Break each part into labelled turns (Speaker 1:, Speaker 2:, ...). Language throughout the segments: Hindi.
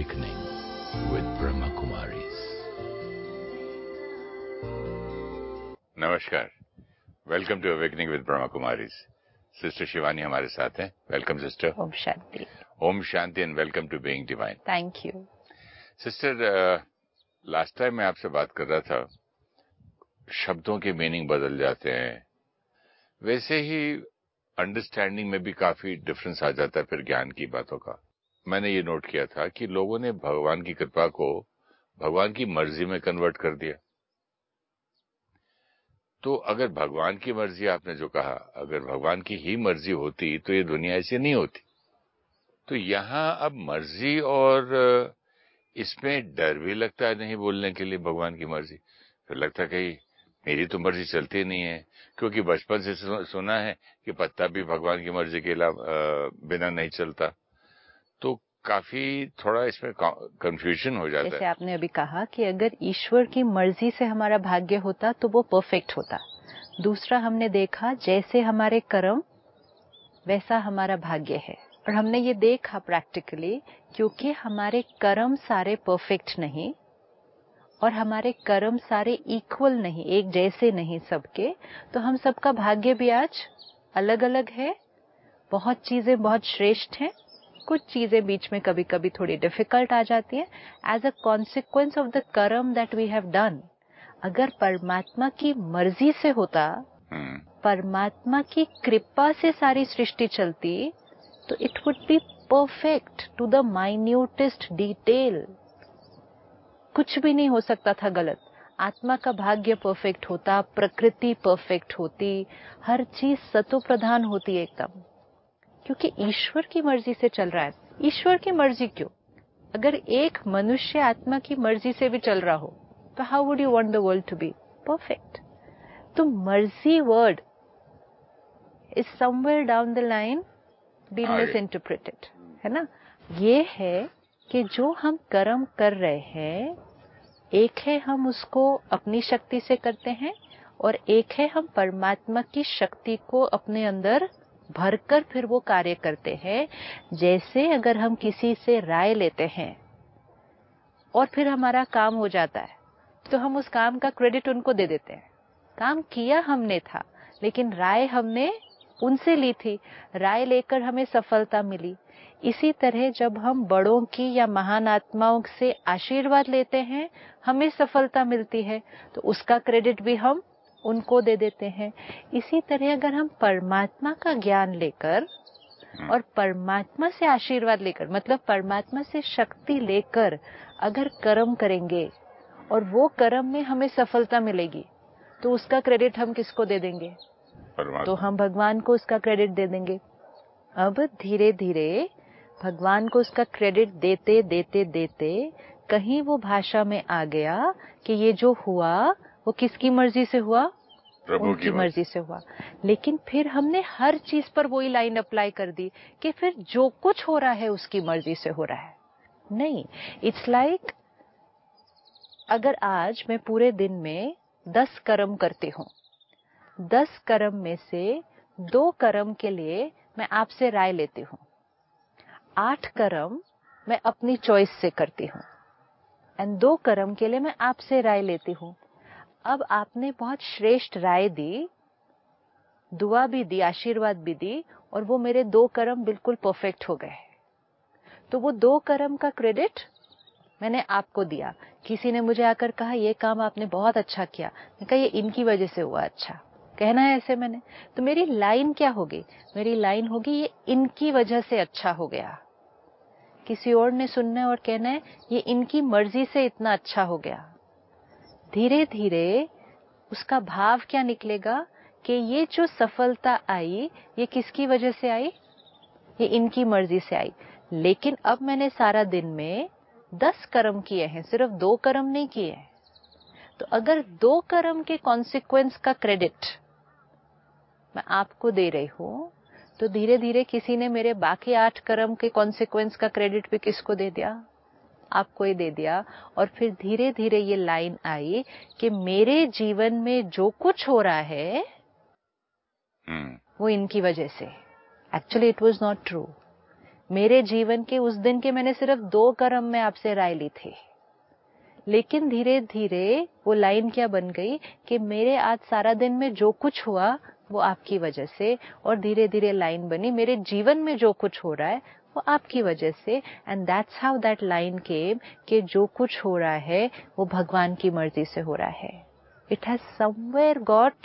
Speaker 1: Awakening with Brahma Kumaris.
Speaker 2: नमस्कार, welcome to awakening with Brahma Kumaris. Sister Shivani हमारे साथ हैं। Welcome sister.
Speaker 3: ओम शांति।
Speaker 2: ओम शांति and welcome to being divine.
Speaker 3: Thank you
Speaker 2: sister. Last time मैं आपसे बात कर रहा था, शब्दों के मीनिंग बदल जाते हैं, वैसे ही अंडरस्टैंडिंग में भी काफी डिफरेंस आ जाता है फिर ज्ञान की बातों का। मैंने ये नोट किया था कि लोगों ने भगवान की कृपा को भगवान की मर्जी में कन्वर्ट कर दिया। तो अगर भगवान की मर्जी, आपने जो कहा, अगर भगवान की ही मर्जी होती तो ये दुनिया ऐसी नहीं होती। तो यहाँ अब मर्जी और इसमें डर भी लगता है नहीं बोलने के लिए भगवान की मर्जी। फिर लगता है कि मेरी तो मर्जी चलती नहीं है, क्योंकि बचपन से सुना है कि पत्ता भी भगवान की मर्जी के बिना नहीं चलता। तो काफी थोड़ा इसमें कंफ्यूजन हो जाता है।
Speaker 3: जैसे आपने अभी कहा कि अगर ईश्वर की मर्जी से हमारा भाग्य होता तो वो परफेक्ट होता। दूसरा हमने देखा जैसे हमारे कर्म वैसा हमारा भाग्य है, और हमने ये देखा प्रैक्टिकली, क्योंकि हमारे कर्म सारे परफेक्ट नहीं और हमारे कर्म सारे इक्वल नहीं, एक जैसे नहीं सबके, तो हम सबका भाग्य भी आज अलग अलग है। बहुत चीजें बहुत श्रेष्ठ हैं, कुछ चीजें बीच में कभी कभी थोड़ी डिफिकल्ट आ जाती हैं as a consequence of the karma that we have done. अगर परमात्मा की मर्जी से होता, परमात्मा की कृपा से सारी सृष्टि चलती, तो it would be perfect to the minutest detail. कुछ भी नहीं हो सकता था गलत। आत्मा का भाग्य परफेक्ट होता, प्रकृति परफेक्ट होती, हर चीज सतो प्रधान होती एकदम, क्योंकि ईश्वर की मर्जी से चल रहा है। ईश्वर की मर्जी क्यों? अगर एक मनुष्य आत्मा की मर्जी से भी चल रहा हो तो how would you want the world to be perfect? तो marzi word is somewhere down the line been misinterpreted, है ना। ये है कि जो हम कर्म कर रहे हैं, एक है हम उसको अपनी शक्ति से करते हैं, और एक है हम परमात्मा की शक्ति को अपने अंदर भरकर फिर वो कार्य करते हैं। जैसे अगर हम किसी से राय लेते हैं और फिर हमारा काम हो जाता है, तो हम उस काम का क्रेडिट उनको दे देते हैं। काम किया हमने था, लेकिन राय हमने उनसे ली थी, राय लेकर हमें सफलता मिली। इसी तरह जब हम बड़ों की या महान आत्माओं से आशीर्वाद लेते हैं, हमें सफलता मिलती है, तो उसका क्रेडिट भी हम उनको दे देते हैं। इसी तरह अगर हम परमात्मा का ज्ञान लेकर और परमात्मा से आशीर्वाद लेकर, मतलब परमात्मा से शक्ति लेकर अगर कर्म करेंगे और वो कर्म में हमें सफलता मिलेगी, तो उसका क्रेडिट हम किसको दे देंगे? तो हम भगवान को उसका क्रेडिट दे देंगे। अब धीरे धीरे भगवान को उसका क्रेडिट देते देते देते कहीं वो भाषा में आ गया कि ये जो हुआ वो किसकी मर्जी से हुआ? उनकी मर्जी से हुआ। लेकिन फिर हमने हर चीज पर वही लाइन अप्लाई कर दी कि फिर जो कुछ हो रहा है उसकी मर्जी से हो रहा है। नहीं, इट्स लाइक अगर आज मैं पूरे दिन में 10 कर्म करती हूँ, 10 कर्म में से 2 कर्म के लिए मैं आपसे राय लेती हूँ, 8 कर्म मैं अपनी चॉइस से करती हूँ, एंड 2 कर्म के लिए मैं आपसे राय लेती हूँ। अब आपने बहुत श्रेष्ठ राय दी, दुआ भी दी, आशीर्वाद भी दी, और वो मेरे 2 कर्म बिल्कुल परफेक्ट हो गए। तो वो 2 कर्म का क्रेडिट मैंने आपको दिया। किसी ने मुझे आकर कहा ये काम आपने बहुत अच्छा किया, मैंने कहा ये इनकी वजह से हुआ। अच्छा कहना है ऐसे मैंने, तो मेरी लाइन क्या होगी? मेरी लाइन होगी ये इनकी वजह से अच्छा हो गया। किसी और ने सुनना है और कहना है ये इनकी मर्जी से इतना अच्छा हो गया। धीरे धीरे उसका भाव क्या निकलेगा कि ये जो सफलता आई ये किसकी वजह से आई? ये इनकी मर्जी से आई। लेकिन अब मैंने सारा दिन में 10 कर्म किए हैं, सिर्फ 2 कर्म नहीं किए हैं। तो अगर 2 कर्म के कॉन्सिक्वेंस का क्रेडिट मैं आपको दे रही हूं, तो धीरे धीरे किसी ने मेरे बाकी 8 कर्म के कॉन्सिक्वेंस का क्रेडिट भी किसको दे दिया? आपको ही दे दिया। और फिर धीरे धीरे ये लाइन आई कि मेरे जीवन में जो कुछ हो रहा है वो इनकी वजह से। Actually it was not true. मेरे जीवन के उस दिन के मैंने सिर्फ 2 कर्म में आपसे राय ली थी, लेकिन धीरे धीरे वो लाइन क्या बन गई कि मेरे आज सारा दिन में जो कुछ हुआ वो आपकी वजह से, और धीरे धीरे लाइन बनी मेरे जीवन में जो कुछ हो रहा है वो आपकी वजह से। And that's how that line came कि जो कुछ हो रहा है वो भगवान की मर्जी से हो रहा है। It has somewhere got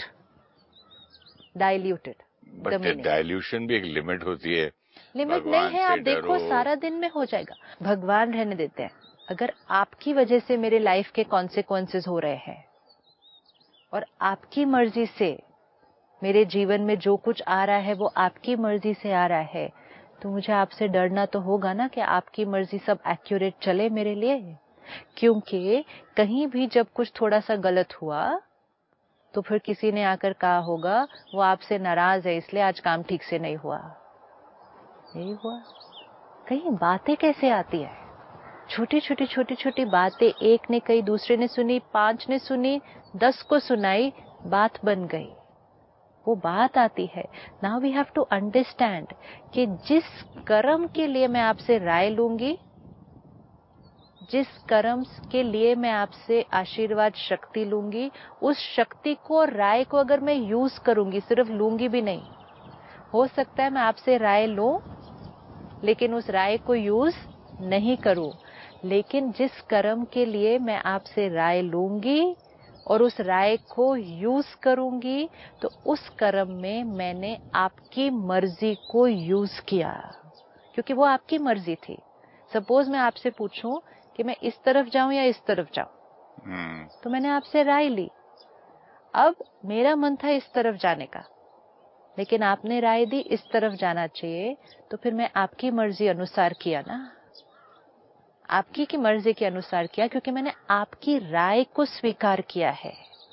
Speaker 3: diluted.
Speaker 2: But dilution भी एक लिमिट होती है।
Speaker 3: लिमिट नहीं है, आप देखो सारा दिन में हो जाएगा। भगवान रहने देते हैं। अगर आपकी वजह से मेरे लाइफ के कॉन्सिक्वेंसेस हो रहे हैं और आपकी मर्जी से मेरे जीवन में जो कुछ आ रहा है वो आपकी मर्जी से आ रहा है, तो मुझे आपसे डरना तो होगा ना कि आपकी मर्जी सब एक्यूरेट चले मेरे लिए। क्योंकि कहीं भी जब कुछ थोड़ा सा गलत हुआ तो फिर किसी ने आकर कहा होगा वो आपसे नाराज है इसलिए आज काम ठीक से नहीं हुआ। नहीं हुआ। कहीं बातें कैसे आती है, छोटी छोटी बातें, एक ने कही, दूसरे ने सुनी, 5 ने सुनी, 10 को सुनाई, बात बन गई। वो बात आती है। Now we have to understand कि जिस कर्म के लिए मैं आपसे राय लूंगी, जिस कर्म के लिए मैं आपसे आशीर्वाद शक्ति लूंगी, उस शक्ति को और राय को अगर मैं यूज करूंगी, सिर्फ लूंगी भी नहीं, हो सकता है मैं आपसे राय लूं लेकिन उस राय को यूज नहीं करूं, लेकिन जिस कर्म के लिए मैं आपसे राय लूंगी और उस राय को यूज करूंगी तो उस कर्म में मैंने आपकी मर्जी को यूज किया, क्योंकि वो आपकी मर्जी थी। सपोज मैं आपसे पूछूं कि मैं इस तरफ जाऊं या इस तरफ जाऊं, तो मैंने आपसे राय ली। अब मेरा मन था इस तरफ जाने का, लेकिन आपने राय दी इस तरफ जाना चाहिए, तो फिर मैं आपकी मर्जी अनुसार किया ना, आपकी की मर्जी के अनुसार किया, क्योंकि मैंने आपकी राय को स्वीकार किया है।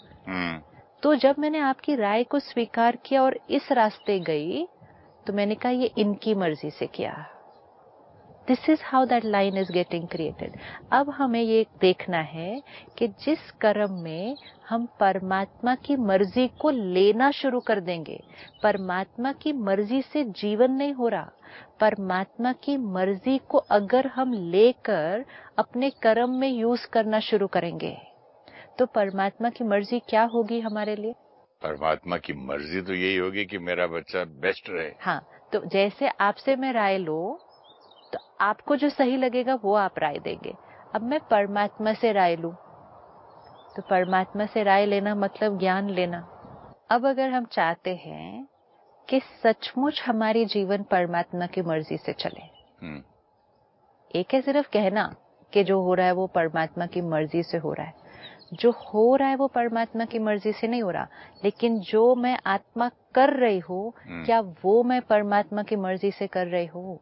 Speaker 3: तो जब मैंने आपकी राय को स्वीकार किया और इस रास्ते गई, तो मैंने कहा ये इनकी मर्जी से किया। This is how that line is getting created. अब हमें ये देखना है कि जिस कर्म में हम परमात्मा की मर्जी को लेना शुरू कर देंगे, परमात्मा की मर्जी से जीवन नहीं हो रहा, परमात्मा की मर्जी को अगर हम लेकर अपने कर्म में यूज करना शुरू करेंगे, तो परमात्मा की मर्जी क्या होगी हमारे लिए?
Speaker 2: परमात्मा की मर्जी तो यही होगी कि मेरा बच्चा बेस्ट रहे।
Speaker 3: हाँ, तो जैसे आपसे मैं राय लूं, तो आपको जो सही लगेगा वो आप राय देंगे। अब मैं परमात्मा से राय लूं, तो परमात्मा से राय लेना मतलब ज्ञान लेना। अब अगर हम चाहते हैं कि सचमुच हमारी जीवन परमात्मा की मर्जी से चले, एक है सिर्फ कहना कि जो हो रहा है वो परमात्मा की मर्जी से हो रहा है, जो हो रहा है वो परमात्मा की मर्जी से नहीं हो रहा, लेकिन जो मैं आत्मा कर रही हूँ, क्या वो मैं परमात्मा की मर्जी से कर रही हूँ?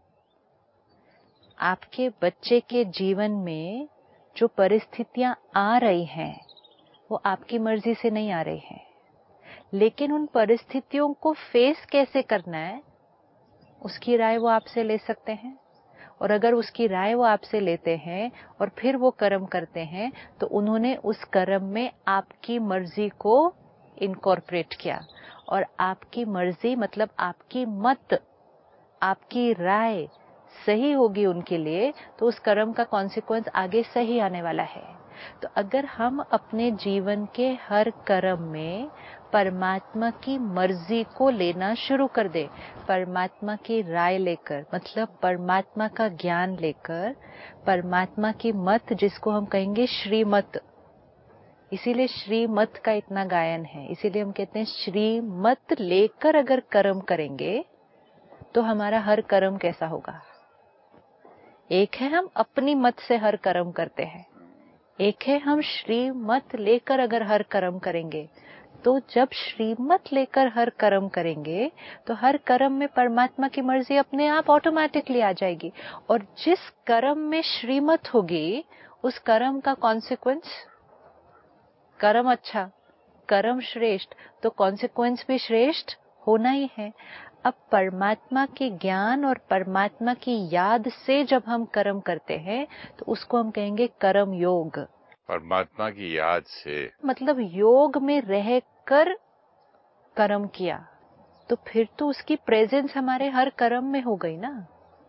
Speaker 3: आपके बच्चे के जीवन में जो परिस्थितियां आ रही हैं वो आपकी मर्जी से नहीं आ रही हैं, लेकिन उन परिस्थितियों को फेस कैसे करना है उसकी राय वो आपसे ले सकते हैं। और अगर उसकी राय वो आपसे लेते हैं और फिर वो कर्म करते हैं, तो उन्होंने उस कर्म में आपकी मर्जी को इनकॉर्पोरेट किया। और आपकी मर्जी मतलब आपकी मत, आपकी राय सही होगी उनके लिए, तो उस कर्म का कॉन्सिक्वेंस आगे सही आने वाला है। तो अगर हम अपने जीवन के हर कर्म में परमात्मा की मर्जी को लेना शुरू कर दे, परमात्मा की राय लेकर, मतलब परमात्मा का ज्ञान लेकर, परमात्मा की मत, जिसको हम कहेंगे श्रीमत, इसीलिए श्रीमत का इतना गायन है, इसीलिए हम कहते हैं श्रीमत लेकर अगर कर्म करेंगे तो हमारा हर कर्म कैसा होगा? एक है हम अपनी मत से हर कर्म करते हैं, एक है हम श्रीमत लेकर अगर हर कर्म करेंगे। तो जब श्रीमत लेकर हर कर्म करेंगे तो हर कर्म में परमात्मा की मर्जी अपने आप ऑटोमेटिकली आ जाएगी। और जिस कर्म में श्रीमत होगी उस कर्म का कॉन्सिक्वेंस, कर्म अच्छा, कर्म श्रेष्ठ, तो कॉन्सिक्वेंस भी श्रेष्ठ होना ही है। अब परमात्मा के ज्ञान और परमात्मा की याद से जब हम कर्म करते हैं तो उसको हम कहेंगे कर्म योग।
Speaker 2: परमात्मा की याद से
Speaker 3: मतलब योग में रहकर कर्म किया, तो फिर तो उसकी प्रेजेंस हमारे हर कर्म में हो गई ना।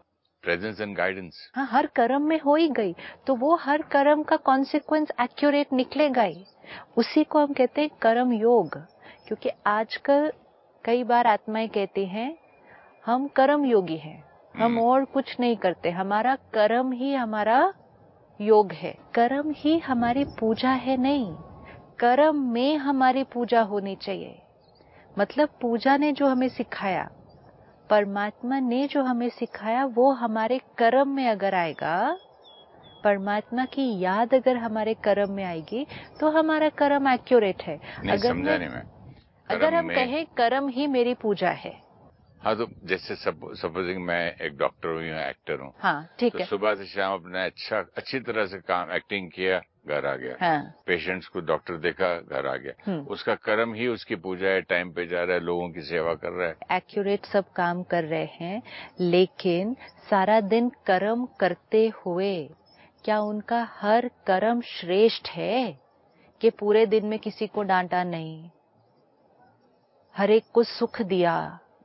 Speaker 2: Presence and guidance.
Speaker 3: हाँ, हर कर्म में हो ही गई, तो वो हर कर्म का कॉन्सिक्वेंस एक्यूरेट निकलेगा ही। उसी को हम कहते हैं कर्म योग। क्योंकि आजकल कई बार आत्माएं कहती हैं हम कर्म योगी हैं, हम और कुछ नहीं करते, हमारा कर्म ही हमारा योग है। कर्म ही हमारी पूजा है नहीं, कर्म में हमारी पूजा होनी चाहिए। मतलब पूजा ने जो हमें सिखाया, परमात्मा ने जो हमें सिखाया, वो हमारे कर्म में अगर आएगा, परमात्मा की याद अगर हमारे कर्म में आएगी, तो हमारा कर्म एक्यूरेट है। अगर हम कहें कर्म ही मेरी पूजा है,
Speaker 2: हाँ, तो जैसे सपोजिंग मैं एक डॉक्टर हूँ या एक्टर हूँ,
Speaker 3: हाँ ठीक
Speaker 2: तो
Speaker 3: है,
Speaker 2: सुबह से शाम अपना अच्छी तरह से काम एक्टिंग किया, घर आ गया,
Speaker 3: हाँ,
Speaker 2: पेशेंट्स को डॉक्टर देखा, घर आ गया, उसका कर्म ही उसकी पूजा है, टाइम पे जा रहा है, लोगों की सेवा कर रहा है,
Speaker 3: एक्यूरेट सब काम कर रहे हैं। लेकिन सारा दिन कर्म करते हुए क्या उनका हर कर्म श्रेष्ठ है? कि पूरे दिन में किसी को डांटा नहीं, हर एक को सुख दिया,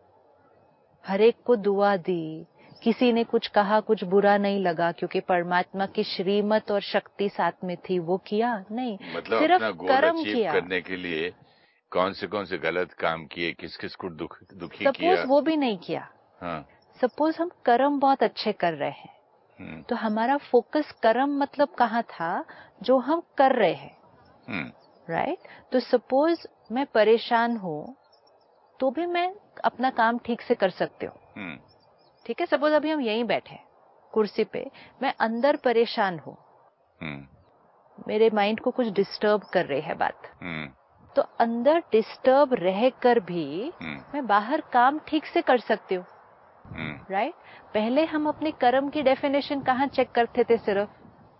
Speaker 3: हर एक को दुआ दी, किसी ने कुछ कहा कुछ बुरा नहीं लगा क्योंकि परमात्मा की श्रीमत और शक्ति साथ में थी, वो किया नहीं,
Speaker 2: मतलब
Speaker 3: सिर्फ
Speaker 2: अपना गोल
Speaker 3: कर्म
Speaker 2: अचीव
Speaker 3: किया।
Speaker 2: करने के लिए कौन से गलत काम किए, किस किस को दुखी
Speaker 3: सपोज
Speaker 2: किया,
Speaker 3: वो भी नहीं किया।
Speaker 2: हाँ,
Speaker 3: सपोज हम कर्म बहुत अच्छे कर रहे हैं, तो हमारा फोकस कर्म मतलब कहाँ था? जो हम कर रहे हैं, राइट? तो सपोज मैं परेशान हूँ तो भी मैं अपना काम ठीक से कर सकती हूँ, ठीक है? सपोज अभी हम यहीं बैठे हैं कुर्सी पे, मैं अंदर परेशान हूँ, मेरे माइंड को कुछ डिस्टर्ब कर रही है बात, तो अंदर डिस्टर्ब रहकर भी मैं बाहर काम ठीक से कर सकती हूँ, राइट? पहले हम अपने कर्म की डेफिनेशन कहाँ चेक करते थे? सिर्फ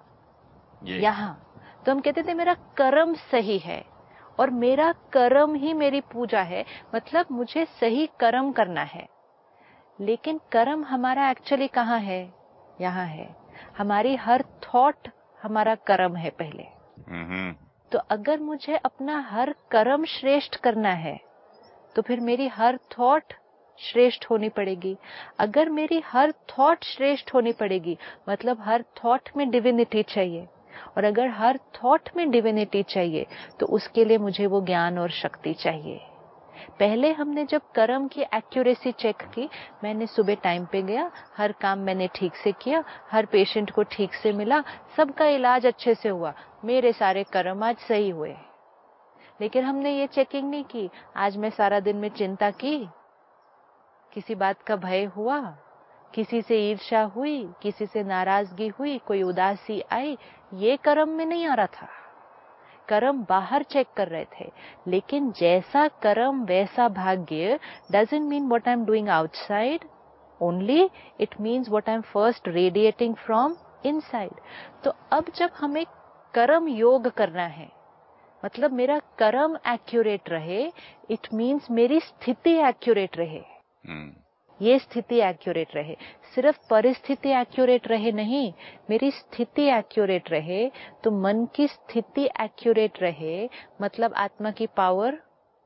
Speaker 3: यहाँ। तो हम कहते थे मेरा कर्म सही है और मेरा कर्म ही मेरी पूजा है, मतलब मुझे सही कर्म करना है। लेकिन कर्म हमारा एक्चुअली कहाँ है? यहाँ है। हमारी हर थॉट हमारा कर्म है पहले। तो अगर मुझे अपना हर कर्म श्रेष्ठ करना है तो फिर मेरी हर थॉट श्रेष्ठ होनी पड़ेगी। अगर मेरी हर थॉट श्रेष्ठ होनी पड़ेगी मतलब हर थॉट में डिविनिटी चाहिए, और अगर हर थॉट में डिविनिटी चाहिए तो उसके लिए मुझे वो ज्ञान और शक्ति चाहिए। पहले हमने जब कर्म की एक्यूरेसी चेक की, मैंने सुबह टाइम पे गया, हर काम मैंने ठीक से किया, हर पेशेंट को ठीक से मिला, सबका इलाज अच्छे से हुआ, मेरे सारे कर्म आज सही हुए। लेकिन हमने ये चेकिंग नहीं की, आज मैं सारा दिन में चिंता की, किसी बात का भय हुआ, किसी से ईर्ष्या हुई, किसी से नाराजगी हुई, कोई उदासी आई, ये कर्म में नहीं आ रहा था। कर्म बाहर चेक कर रहे थे। लेकिन जैसा कर्म वैसा भाग्य doesn't mean what I'm doing outside only, it means what I'm first radiating from inside। तो अब जब हमें कर्म योग करना है, मतलब मेरा कर्म एक्यूरेट रहे, इट मीन्स मेरी स्थिति एक्यूरेट रहे, ये स्थिति एक्यूरेट रहे। सिर्फ परिस्थिति एक्यूरेट रहे नहीं, मेरी स्थिति एक्यूरेट रहे। तो मन की स्थिति एक्यूरेट रहे मतलब आत्मा की पावर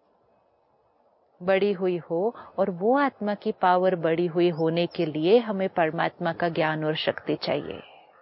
Speaker 3: बड़ी हुई हो, और वो आत्मा की पावर बड़ी हुई होने के लिए हमें परमात्मा का ज्ञान और शक्ति चाहिए।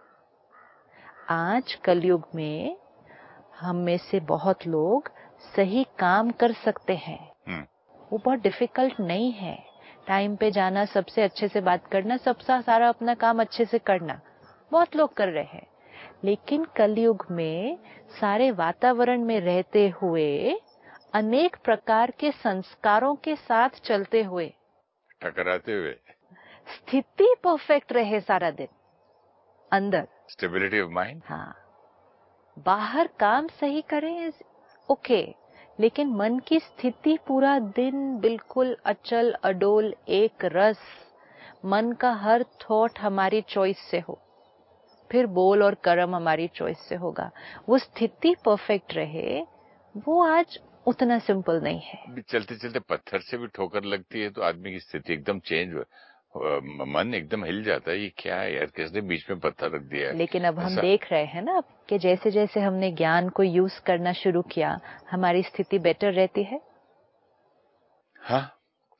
Speaker 3: आज कलयुग में हम में से बहुत लोग सही काम कर सकते हैं, वो बहुत डिफिकल्ट नहीं है। टाइम पे जाना, सबसे अच्छे से बात करना, सबका सारा अपना काम अच्छे से करना, बहुत लोग कर रहे हैं। लेकिन कलयुग में सारे वातावरण में रहते हुए, अनेक प्रकार के संस्कारों के साथ चलते हुए,
Speaker 2: टकराते हुए,
Speaker 3: स्थिति परफेक्ट रहे सारा दिन अंदर,
Speaker 2: स्टेबिलिटी ऑफ माइंड,
Speaker 3: हाँ, बाहर काम सही करें ओके, लेकिन मन की स्थिति पूरा दिन बिल्कुल अचल अडोल एक रस, मन का हर थॉट हमारी चॉइस से हो, फिर बोल और कर्म हमारी चॉइस से होगा, वो स्थिति परफेक्ट रहे, वो आज उतना सिंपल नहीं है।
Speaker 2: चलते चलते पत्थर से भी ठोकर लगती है तो आदमी की स्थिति एकदम चेंज, मन एकदम हिल जाता है, ये क्या है यार, किसने बीच में पत्थर रख दिया है।
Speaker 3: लेकिन अब हम देख रहे हैं ना कि जैसे जैसे हमने ज्ञान को यूज करना शुरू किया, हमारी स्थिति बेटर रहती है।
Speaker 2: हाँ,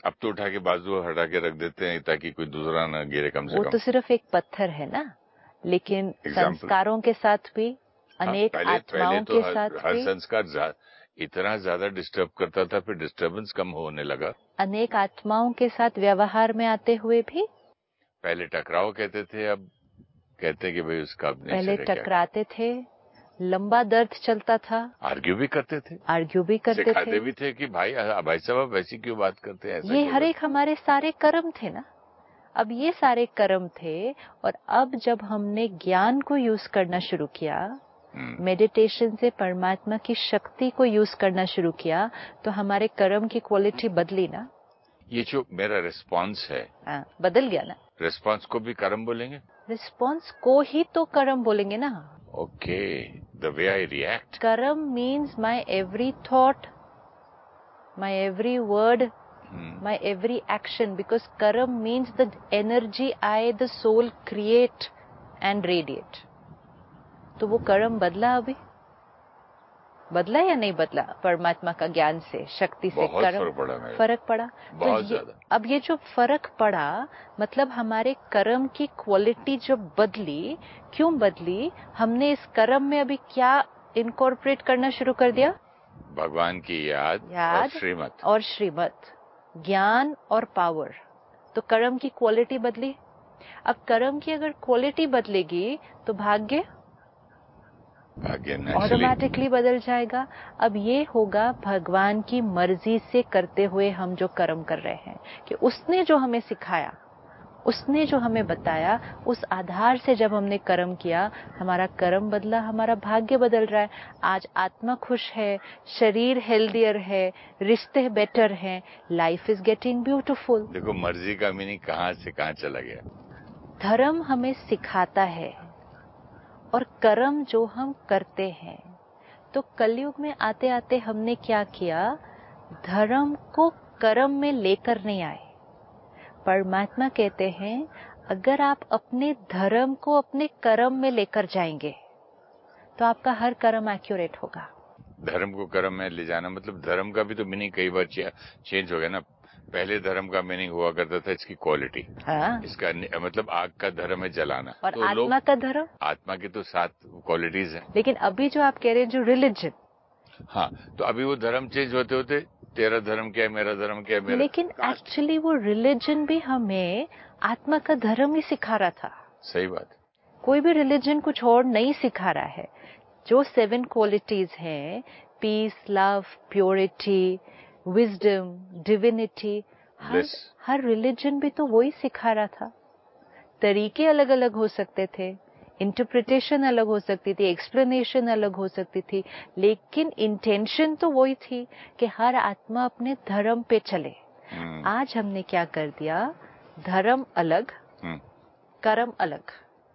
Speaker 2: अब तो उठा के बाजू हटा के रख देते हैं ताकि कोई दूसरा ना गिरे कम से
Speaker 3: वो
Speaker 2: कम।
Speaker 3: तो सिर्फ एक पत्थर है ना, लेकिन
Speaker 2: Example.
Speaker 3: संस्कारों के साथ भी, अनेक आत्माओं
Speaker 2: तो
Speaker 3: के साथ
Speaker 2: हर
Speaker 3: भी
Speaker 2: संस्कार इतना ज्यादा डिस्टर्ब करता था, फिर डिस्टर्बेंस कम होने लगा।
Speaker 3: अनेक आत्माओं के साथ व्यवहार में आते हुए भी
Speaker 2: पहले टकराव कहते थे, अब कहते हैं कि भाई उसका अब नेचर
Speaker 3: पहले
Speaker 2: है क्या।
Speaker 3: टकराते थे, लंबा दर्द चलता था,
Speaker 2: आर्ग्यू भी करते थे,
Speaker 3: आर्ग्यू भी करते
Speaker 2: सिखाते
Speaker 3: थे।
Speaker 2: भी थे कि भाई साहब वैसी क्यों बात करते हैं, ऐसा
Speaker 3: ये
Speaker 2: क्यों
Speaker 3: हर एक हमारे सारे कर्म थे ना। अब ये सारे कर्म थे, और अब जब हमने ज्ञान को यूज करना शुरू किया, मेडिटेशन से परमात्मा की शक्ति को यूज करना शुरू किया, तो हमारे कर्म की क्वालिटी बदली ना।
Speaker 2: ये जो मेरा रिस्पॉन्स है,
Speaker 3: बदल गया ना।
Speaker 2: रिस्पॉन्स को भी कर्म बोलेंगे?
Speaker 3: रिस्पॉन्स को ही तो कर्म बोलेंगे ना।
Speaker 2: Okay, the way I react.
Speaker 3: Karma means my every thought, my every word, my every action, because karam means the energy I, the soul, create and radiate. तो वो कर्म बदला, अभी बदला या नहीं बदला? परमात्मा का ज्ञान से, शक्ति से कर्म फर्क पड़ा,
Speaker 2: बहुत ज्यादा।
Speaker 3: अब ये जो फर्क पड़ा, मतलब हमारे कर्म की क्वालिटी जो बदली, क्यों बदली? हमने इस कर्म में अभी क्या इनकॉर्पोरेट करना शुरू कर दिया?
Speaker 2: भगवान की याद और श्रीमत,
Speaker 3: ज्ञान और पावर। तो कर्म की क्वालिटी बदली। अब कर्म की अगर क्वालिटी बदलेगी तो भाग्य ऑटोमेटिकली बदल जाएगा। अब ये होगा भगवान की मर्जी से करते हुए हम जो कर्म कर रहे हैं, कि उसने जो हमें सिखाया, उसने जो हमें बताया, उस आधार से जब हमने कर्म किया, हमारा कर्म बदला, हमारा भाग्य बदल रहा है। आज आत्मा खुश है, शरीर हेल्दियर है, रिश्ते बेटर हैं, लाइफ इज गेटिंग ब्यूटीफुल।
Speaker 2: देखो मर्जी का मीनिंग कहाँ से कहाँ चला गया।
Speaker 3: धर्म हमें सिखाता है, और कर्म जो हम करते हैं, तो कलयुग में आते आते हमने क्या किया? धर्म को कर्म में लेकर नहीं आए। परमात्मा कहते हैं, अगर आप अपने धर्म को अपने कर्म में लेकर जाएंगे तो आपका हर कर्म एक्यूरेट होगा।
Speaker 2: धर्म को कर्म में ले जाना मतलब धर्म का भी तो मीनिंग कई बार चेंज हो गया ना। पहले धर्म का मीनिंग हुआ करता था इसकी क्वालिटी, इसका मतलब आग का धर्म है जलाना,
Speaker 3: और
Speaker 2: तो
Speaker 3: आत्मा का धर्म,
Speaker 2: आत्मा की तो 7 क्वालिटीज हैं।
Speaker 3: लेकिन अभी जो आप कह रहे हैं जो रिलीजन,
Speaker 2: हाँ, तो अभी वो धर्म चेंज होते होते तेरा धर्म क्या है, मेरा धर्म क्या है, मेरा,
Speaker 3: लेकिन एक्चुअली वो रिलीजन भी हमें आत्मा का धर्म ही सिखा रहा था।
Speaker 2: सही बात।
Speaker 3: कोई भी रिलीजन कुछ और नहीं सिखा रहा है। जो 7 क्वालिटीज हैं, peace, love, purity, wisdom, divinity, हर रिलीजन भी तो वही सिखा रहा था। तरीके अलग अलग हो सकते थे, इंटरप्रिटेशन अलग हो सकती थी, एक्सप्लेनेशन अलग हो सकती थी, लेकिन इंटेंशन तो वही थी कि हर आत्मा अपने धर्म पे चले। आज हमने क्या कर दिया? धर्म अलग, कर्म अलग।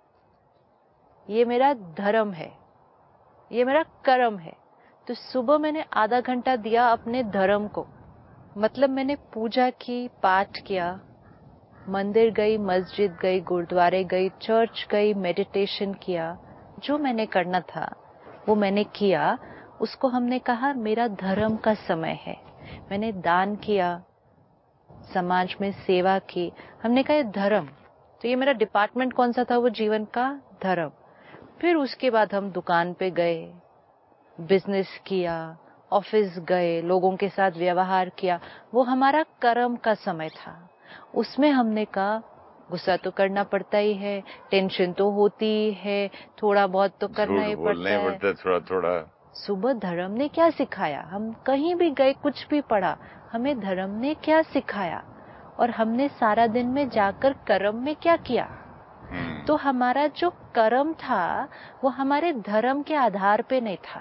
Speaker 3: ये मेरा धर्म है, ये मेरा कर्म है। तो सुबह मैंने आधा घंटा दिया अपने धर्म को, मतलब मैंने पूजा की, पाठ किया, मंदिर गई, मस्जिद गई, गुरुद्वारे गई, चर्च गई, मेडिटेशन किया। जो मैंने करना था वो मैंने किया। उसको हमने कहा मेरा धर्म का समय है। मैंने दान किया, समाज में सेवा की, हमने कहा धर्म। तो ये मेरा डिपार्टमेंट कौन सा था? वो जीवन का धर्म। फिर उसके बाद हम दुकान पे गए, बिजनेस किया, ऑफिस गए, लोगों के साथ व्यवहार किया, वो हमारा कर्म का समय था। उसमें हमने कहा गुस्सा तो करना पड़ता ही है, टेंशन तो होती ही है, थोड़ा बहुत तो करना ही पड़ता है,
Speaker 2: थोड़ा थोड़ा।
Speaker 3: सुबह धर्म ने क्या सिखाया? हम कहीं भी गए, कुछ भी पढ़ा, हमें धर्म ने क्या सिखाया? और हमने सारा दिन में जाकर कर्म में क्या किया? तो हमारा जो कर्म था वो हमारे धर्म के आधार पे नहीं था।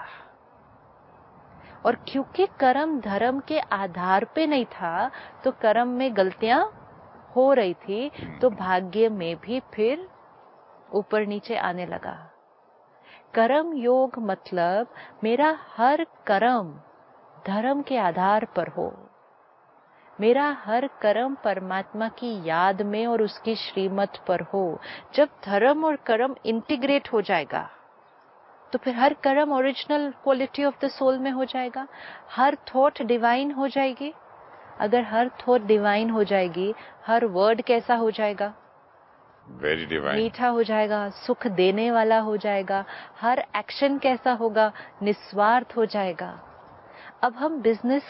Speaker 3: और क्योंकि कर्म धर्म के आधार पे नहीं था, तो कर्म में गलतियां हो रही थी, तो भाग्य में भी फिर ऊपर नीचे आने लगा। कर्म योग मतलब मेरा हर कर्म धर्म के आधार पर हो, मेरा हर कर्म परमात्मा की याद में और उसकी श्रीमत पर हो। जब धर्म और कर्म इंटीग्रेट हो जाएगा तो फिर हर कर्म original quality of the soul में हो जाएगा, हर थॉट डिवाइन हो जाएगी, अगर हर थॉट डिवाइन हो जाएगी, हर वर्ड कैसा हो जाएगा?
Speaker 2: वेरी डिवाइन,
Speaker 3: मीठा हो जाएगा, सुख देने वाला हो जाएगा। हर एक्शन कैसा होगा? निस्वार्थ हो जाएगा। अब हम बिजनेस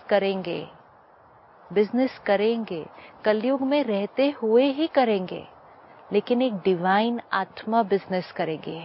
Speaker 3: करेंगे, कलयुग में रहते हुए ही करेंगे, लेकिन एक डिवाइन आत्मा बिजनेस करेगी,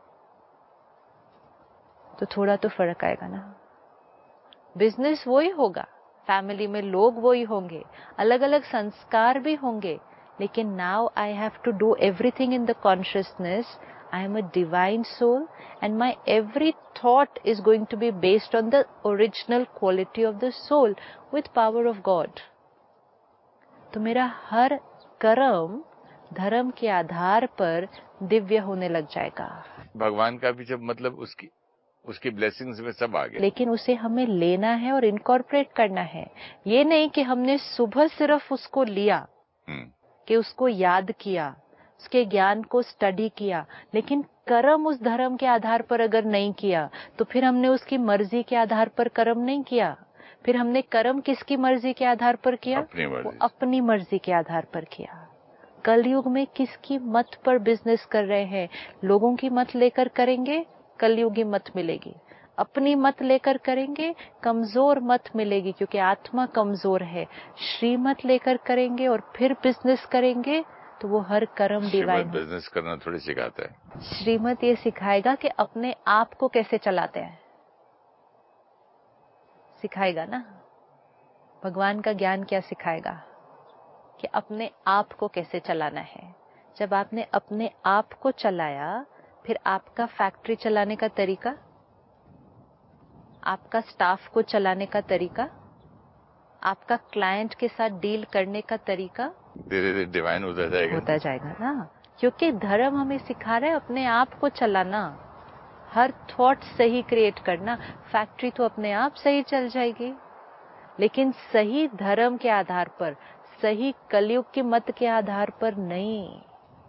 Speaker 3: तो थोड़ा तो फर्क आएगा ना। बिजनेस वही होगा, फैमिली में लोग वही होंगे, अलग अलग संस्कार भी होंगे, लेकिन now I have to do everything in the consciousness. I am a divine soul and my every thought is going to be based on the original quality of the soul with power of God. तो मेरा हर कर्म धर्म के आधार पर दिव्य होने लग जाएगा.
Speaker 2: भगवान का भी जब मतलब उसकी ब्लेसिंग्स में सब आ गया,
Speaker 3: लेकिन उसे हमें लेना है और इनकॉर्पोरेट करना है. ये नहीं कि हमने सुबह सिर्फ उसको लिया, कि उसको याद किया, उसके ज्ञान को स्टडी किया, लेकिन कर्म उस धर्म के आधार पर अगर नहीं किया, तो फिर हमने उसकी मर्जी के आधार पर कर्म नहीं किया. फिर हमने कर्म किसकी मर्जी के आधार पर किया? अपनी मर्जी के आधार पर किया. कलयुग में किसकी मत पर बिजनेस कर रहे हैं? लोगों की मत लेकर करेंगे, कलयुगी मत मिलेगी. अपनी मत लेकर करेंगे, कमजोर मत मिलेगी, क्योंकि आत्मा कमजोर है. श्रीमत लेकर करेंगे और फिर बिजनेस करेंगे, तो वो हर कर्म डिवाइन.
Speaker 2: बिजनेस करना थोड़ी सिखाता है.
Speaker 3: श्रीमत ये सिखाएगा कि अपने आप को कैसे चलाते हैं, सिखाएगा ना. भगवान का ज्ञान क्या सिखाएगा? कि अपने आप को कैसे चलाना है. जब आपने अपने आप को चलाया, फिर आपका फैक्ट्री चलाने का तरीका, आपका स्टाफ को चलाने का तरीका, आपका क्लाइंट के साथ डील करने का तरीका
Speaker 2: धीरे धीरे डिवाइन होता
Speaker 3: जाएगा ना. क्योंकि धर्म हमें सिखा रहा है अपने आप को चलाना, हर थॉट सही क्रिएट करना. फैक्ट्री तो अपने आप सही चल जाएगी, लेकिन सही धर्म के आधार पर, सही कलयुग की मत के आधार पर नहीं.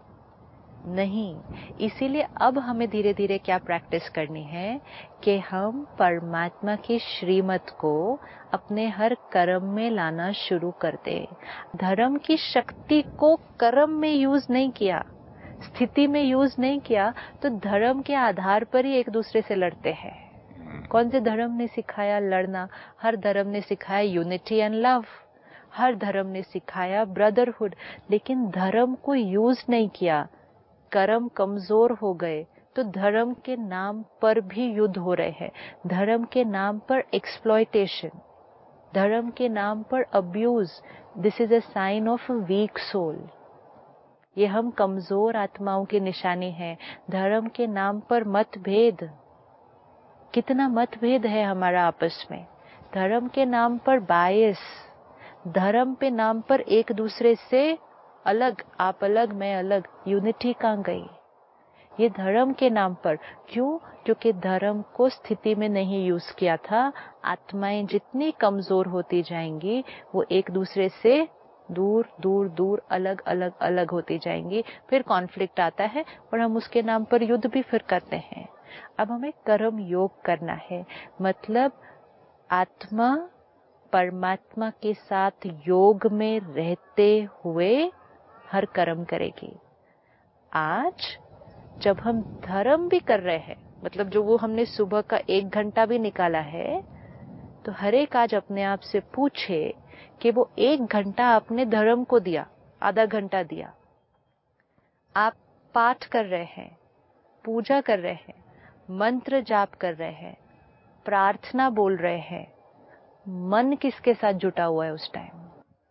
Speaker 3: इसीलिए अब हमें धीरे धीरे क्या प्रैक्टिस करनी है कि हम परमात्मा की श्रीमत को अपने हर कर्म में लाना शुरू कर दें. धर्म की शक्ति को कर्म में यूज नहीं किया, स्थिति में यूज नहीं किया, तो धर्म के आधार पर ही एक दूसरे से लड़ते हैं. कौन से धर्म ने सिखाया लड़ना? हर धर्म ने सिखाया यूनिटी एंड लव, हर धर्म ने सिखाया ब्रदरहुड, लेकिन धर्म को यूज नहीं किया. कर्म कमजोर हो गए, तो धर्म के नाम पर भी युद्ध हो रहे हैं. धर्म के नाम पर एक्सप्लॉयटेशन, धर्म के नाम पर abuse. This is a sign of a weak soul. ये हम कमजोर आत्माओं की निशानी है. धर्म के नाम पर मतभेद, कितना मतभेद है हमारा आपस में. धर्म के नाम पर बायस, धर्म पे नाम पर एक दूसरे से अलग, आप अलग मैं अलग, यूनिटी कहाँ गई? ये धर्म के नाम पर. क्यों? क्योंकि धर्म को स्थिति में नहीं यूज किया था. आत्माएं जितनी कमजोर होती जाएंगी, वो एक दूसरे से दूर दूर दूर, अलग अलग अलग होती जाएंगी. फिर कॉन्फ्लिक्ट आता है और हम उसके नाम पर युद्ध भी फिर करते हैं. अब हमें कर्म योग करना है, मतलब आत्मा परमात्मा के साथ योग में रहते हुए हर कर्म करेगी. आज जब हम धर्म भी कर रहे हैं, मतलब जो वो हमने सुबह का 1 घंटा भी निकाला है, तो हर एक आज अपने आप से पूछे कि वो 1 घंटा आपने धर्म को दिया, आधा घंटा दिया. आप पाठ कर रहे हैं, पूजा कर रहे हैं, मंत्र जाप कर रहे हैं, प्रार्थना बोल रहे हैं, मन किसके साथ जुटा हुआ है उस टाइम?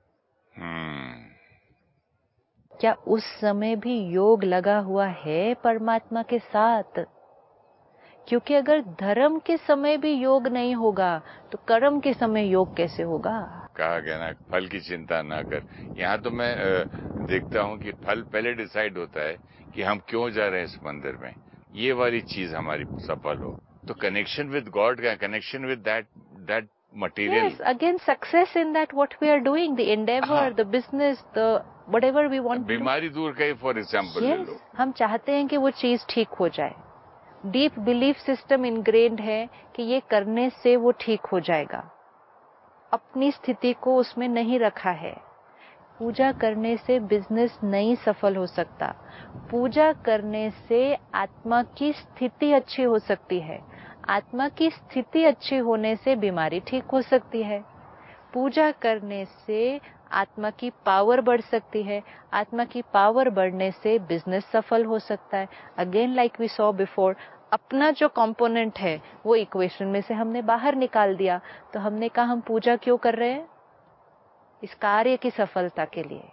Speaker 3: क्या उस समय भी योग लगा हुआ है परमात्मा के साथ? क्योंकि अगर धर्म के समय भी योग नहीं होगा, तो कर्म के समय योग कैसे होगा?
Speaker 2: कहा गया ना, फल की चिंता ना कर. यहाँ तो मैं देखता हूँ कि फल पहले डिसाइड होता है कि हम क्यों जा रहे हैं इस मंदिर में. ये वाली चीज हमारी सफल हो, तो कनेक्शन विद गॉड का, connection with that material.
Speaker 3: Yes, again success in that what we are doing, the endeavor, the business, the whatever we want to do.
Speaker 2: बीमारी दूर कहीं फॉर एग्जाम्पल ले लो.
Speaker 3: हम चाहते हैं कि वो चीज ठीक हो जाए. डीप बिलीफ सिस्टम इनग्रेन्ड है कि ये करने से वो ठीक हो जाएगा. अपनी स्थिति को उसमें नहीं रखा है। पूजा करने से बिजनेस नहीं सफल हो सकता। पूजा करने से आत्मा की स्थिति अच्छी हो सकती है। आत्मा की स्थिति अच्छी होने से बीमारी ठीक हो सकती है। पूजा करने से आत्मा की पावर बढ़ सकती है। आत्मा की पावर बढ़ने से बिजनेस सफल हो सकता है। Again like we saw before, अपना जो कंपोनेंट है वो इक्वेशन में से हमने बाहर निकाल दिया। तो हमने कहा हम पूजा क्यों कर रहे हैं? इस कार्य की सफलता के लिए।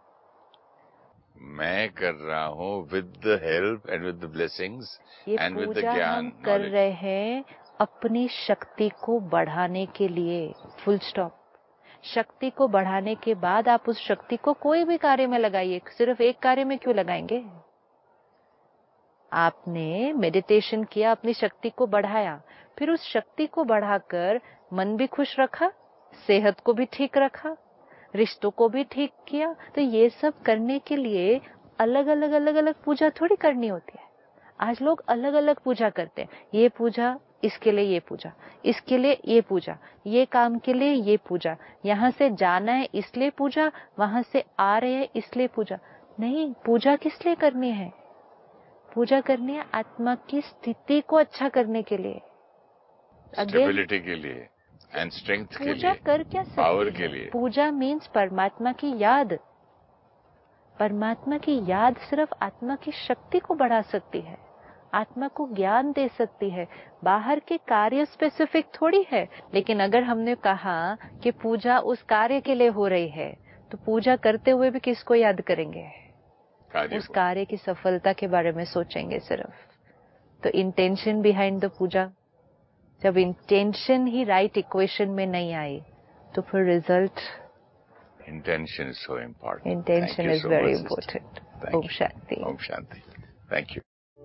Speaker 2: मैं कर रहा हूँ with the help and with the blessings and with the gyan.
Speaker 3: हम कर रहे हैं अपनी शक्ति को बढ़ाने के लिए, फुल स्टॉप। शक्ति को बढ़ाने के बाद आप उस शक्ति को कोई भी कार्य में लगाइए। सिर्फ एक कार्य में क्यों लगाएंगे? आपने मेडिटेशन किया, अपनी शक्ति को बढ़ाया, फिर उस शक्ति को बढ़ाकर मन भी खुश रखा, सेहत को भी ठीक रखा, रिश्तों को भी ठीक किया। तो ये सब करने के लिए अलग अलग पूजा थोड़ी करनी होती है। आज लोग अलग अलग पूजा करते हैं। ये पूजा, इसके लिए ये पूजा, इसके लिए ये पूजा, ये काम के लिए ये पूजा, यहाँ से जाना है इसलिए पूजा, वहां से आ रहे हैं इसलिए पूजा। नहीं, पूजा किस लिए करनी है? पूजा करनी है आत्मा की स्थिति को अच्छा करने के लिए,
Speaker 2: स्टेबिलिटी के लिए एंड स्ट्रेंथ के लिए।
Speaker 3: पूजा कर क्या सकते
Speaker 2: पावर के लिए।
Speaker 3: पूजा मीन्स परमात्मा की याद। परमात्मा की याद सिर्फ आत्मा की शक्ति को बढ़ा सकती है, आत्मा को ज्ञान दे सकती है। बाहर के कार्य स्पेसिफिक थोड़ी है। लेकिन अगर हमने कहा कि पूजा उस कार्य के लिए हो रही है, तो पूजा करते हुए भी किसको याद करेंगे? उस कार्य की सफलता के बारे में सोचेंगे सिर्फ। तो इंटेंशन बिहाइंड द पूजा, जब इंटेंशन ही राइट इक्वेशन में नहीं आई, तो फिर result.
Speaker 2: Intention is so important.
Speaker 3: Intention is very important. ओम शांति।
Speaker 2: ओम शांति। Thank you.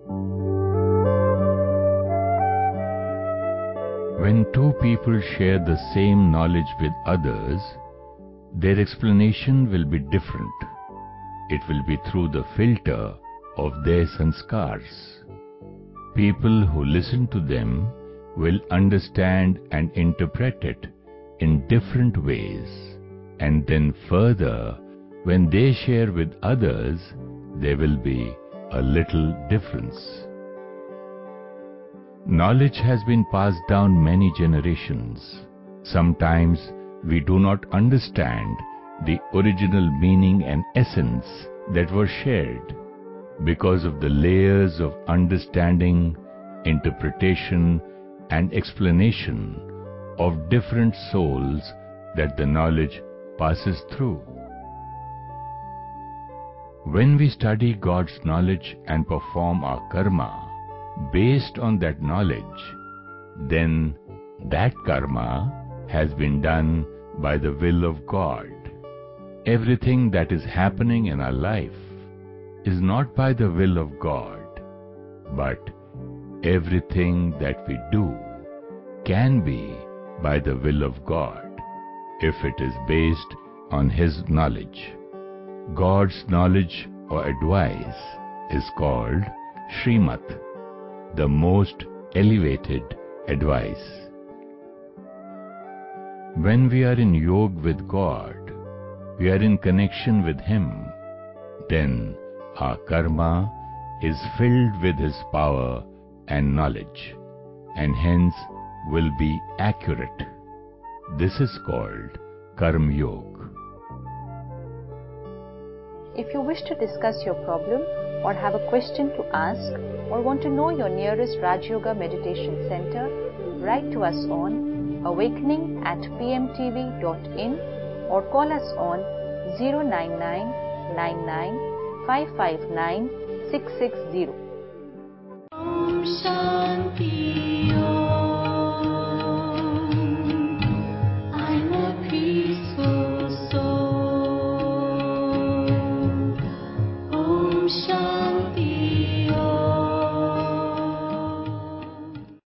Speaker 1: When two people share the same knowledge with others, their explanation will be different. It will be through the filter of their sanskars. People who listen to them will understand and interpret it in different ways. And then further, when they share with others, there will be a little difference. Knowledge has been passed down many generations. Sometimes we do not understand the original meaning and essence that were shared because of the layers of understanding, interpretation, and explanation of different souls that the knowledge passes through. When we study God's knowledge and perform our karma based on that knowledge, then that karma has been done by the will of God. Everything that is happening in our life is not by the will of God, but everything that we do can be by the will of God if it is based on His knowledge. God's knowledge or advice is called Srimad, the most elevated advice. When we are in yoga with God, we are in connection with Him, then our karma is filled with His power and knowledge, and hence will be accurate. This is called Karma Yoga.
Speaker 3: If you wish to discuss your problem or have a question to ask or want to know your nearest Raj Yoga Meditation Center, write to us on awakening@pmtv.in or call us on 09999559660.
Speaker 4: Om Shanti.